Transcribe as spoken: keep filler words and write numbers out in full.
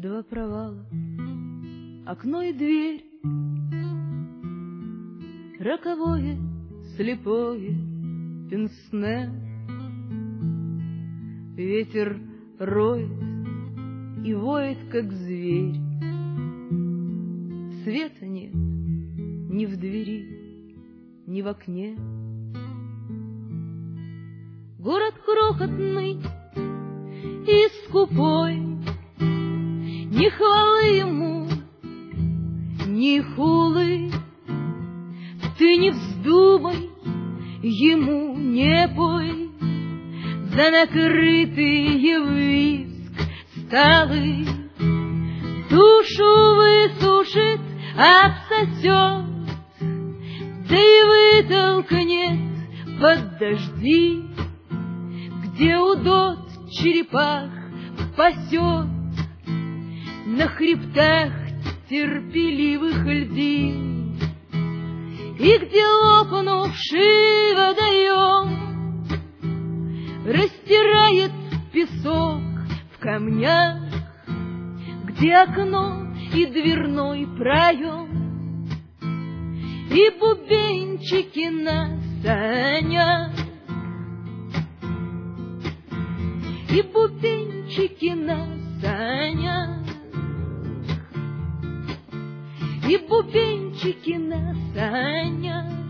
Два провала, окно и дверь, роковое, слепое пенсне. Ветер роет и воет, как зверь. Света нет ни в двери, ни в окне. Город крохотный и скупой, ни хвалы ему, ни хулы. Ты не вздумай, ему не пой за накрытые ввиск столы. Душу высушит, обсосет, да и вытолкнет под дожди, где удот черепах пасет на хребтах терпеливых льдин, и где лопнувший водоем растирает песок в камнях, где окно и дверной проем, и бубенчики на санях, и бубенчики на санях, и бубенчики на санях.